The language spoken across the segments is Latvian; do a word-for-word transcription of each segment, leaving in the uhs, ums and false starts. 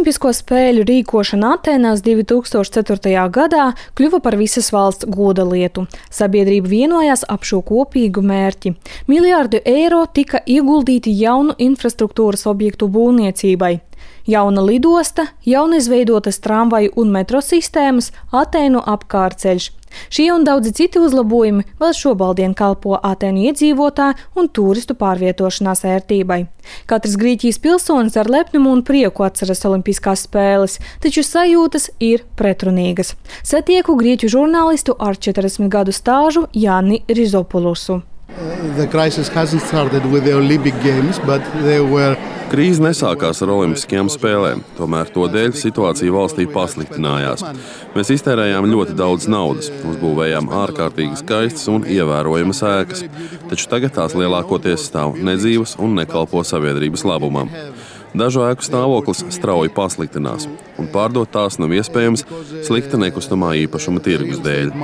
Olimpisko spēļu rīkošana Atēnās divi tūkstoši ceturtajā gadā kļuva par visas valsts goda lietu. Sabiedrība vienojās ap šo kopīgu mērķi. Miljārdu eiro tika ieguldīti jaunu infrastruktūras objektu būvniecībai. Jauna lidosta, jauna izveidotas tramvaju un metro sistēmas, Atēnu apkārtceļš. Šie un daudzi citi uzlabojumi vēl šobaldien kalpo Atēnu iedzīvotāju un turistu pārvietošanās ērtībai. Katrs Grieķijas pilsonis ar lepnumu un prieku atceras Olimpiskās spēles, taču sajūtas ir pretrunīgas. Satieku grieķu žurnālistu ar četrdesmit gadu stāžu Jāni Rizopulusu. The crisis hasn't started with the Olympic Games, but they were Krīze nesākās ar olimpiskajām spēlēm, tomēr to dēļ situācija valstī pasliktinājās. Mēs iztērējām ļoti daudz naudas, uzbūvējām ārkārtīgi skaistas un ievērojamas ēkas, taču tagad tās lielākoties stāv nedzīvas un nekalpo sabiedrības labumam. Dažu ēku stāvoklis strauji pasliktinās, un pārdot tās nav iespējams slikta nekustamā īpašuma tirgus dēļ.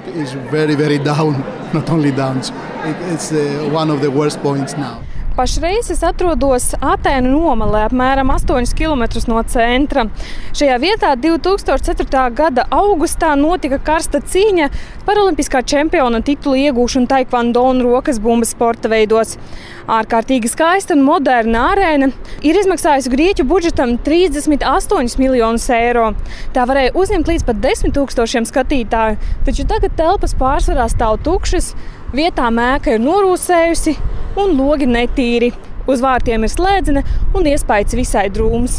Pašreiz es atrodos Atēnu nomalē, apmēram astoņus kilometrus no centra. Šajā vietā divi tūkstoši ceturtā gada augustā notika karsta cīņa par olimpiskā čempiona titulu iegūšanu taekvondo un rokas bumbas sporta veidos. Ārkārtīgi skaista un moderna arēna ir izmaksājusi Grieķu budžetam trīsdesmit astoņus miljonus eiro. Tā varēja uzņemt līdz pat desmit tūkstošiem skatītāju, taču tagad telpas pārsvarā stāv tukšas, vietā ēka ir norūsējusi un logi netīri. Uz vārtiem ir slēdzene un iespaids visai drūms.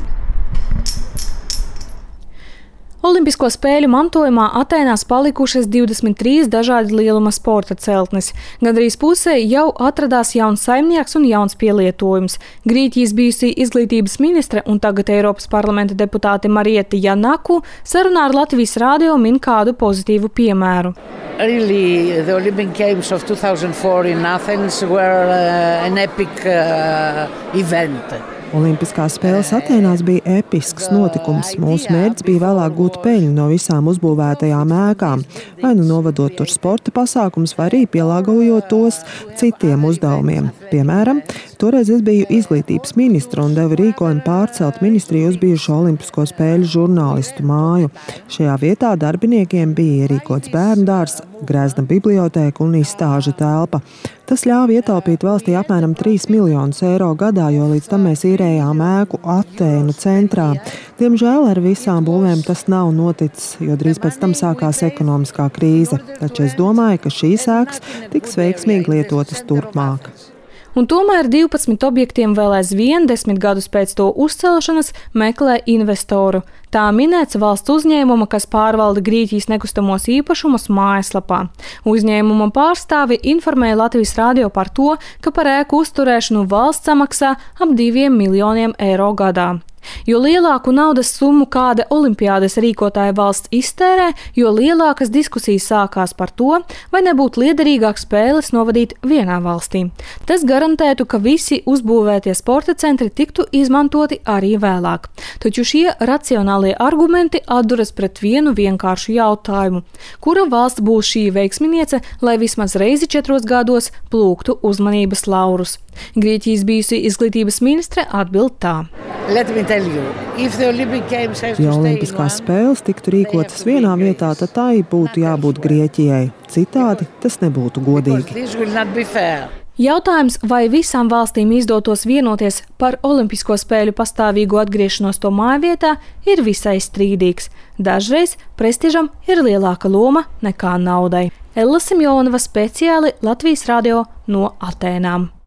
Olimpisko spēļu mantojumā Atēnās palikušas divdesmit trīs dažādi lieluma sporta celtnes. Gandrīz pusē jau atradās jauns saimnieks un jauns pielietojums. Grieķijas bijusī izglītības ministre un tagad Eiropas parlamenta deputāte Marieta Janaku sarunā ar Latvijas radio min kādu pozitīvu piemēru. Really, the Olympic Games of two thousand four in Athens were uh, an epic uh, event. Olimpiskās spēles Atēnās bija episks notikums. Mūsu mērķis bija vēlāk gūt peļņu no visām uzbūvētajām ēkām, vai nu novadot tur sporta pasākums, vai arī pielāgojot tos citiem uzdevumiem. Piemēram, toreiz es biju izglītības ministra un devu rīkojumu pārcelt ministriju uz bijušo Olimpisko spēļu žurnālistu māju. Šajā vietā darbiniekiem bija ierīkots bērndārs, grezna bibliotēka un izstāžu telpa. Tas ļāva ietaupīt valstī apmēram trīs miljonus eiro gadā, jo līdz tam mēs īrējām ēku Atēnu centrā. Diemžēl ar visām būvēm tas nav noticis, jo drīz pēc tam sākās ekonomiskā krīze. Taču es domāju, ka šīs ēkas tiks veiksmīgi lietotas turpmāk. Un tomēr divpadsmit objektiem vēl aizvien desmit gadus pēc to uzcelšanas meklē investoru. Tā minēts valsts uzņēmuma, kas pārvalda Grieķijas nekustamos īpašumus mājaslapā. Uzņēmuma pārstāvi informēja Latvijas radio par to, ka par ēku uzturēšanu valsts samaksā ap diviem miljoniem eiro gadā. Jo lielāku naudas summu kāda olimpiādes rīkotāja valsts iztērē, jo lielākas diskusijas sākās par to, vai nebūtu liederīgāk spēles novadīt vienā valstī. Tas garantētu, ka visi uzbūvētie sporta centri tiktu izmantoti arī vēlāk. Taču šie racionālie argumenti atduras pret vienu vienkāršu jautājumu. Kura valsts būs šī veiksminiece, lai vismaz reizi četros gados plūktu uzmanības laurus? Grieķijas bijusī izglītības ministre atbild tā. Ja Olimpiskās spēles tiktu rīkotas vienā vietā, tad tai būtu jābūt Grieķijai. Citādi tas nebūtu godīgi. Jautājums, vai visām valstīm izdotos vienoties par Olimpisko spēļu pastāvīgu atgriešanos to mājvietā, ir visai strīdīgs. Dažreiz prestižam ir lielāka loma nekā naudai. Ella Simjonova speciāli Latvijas radio no Atēnām.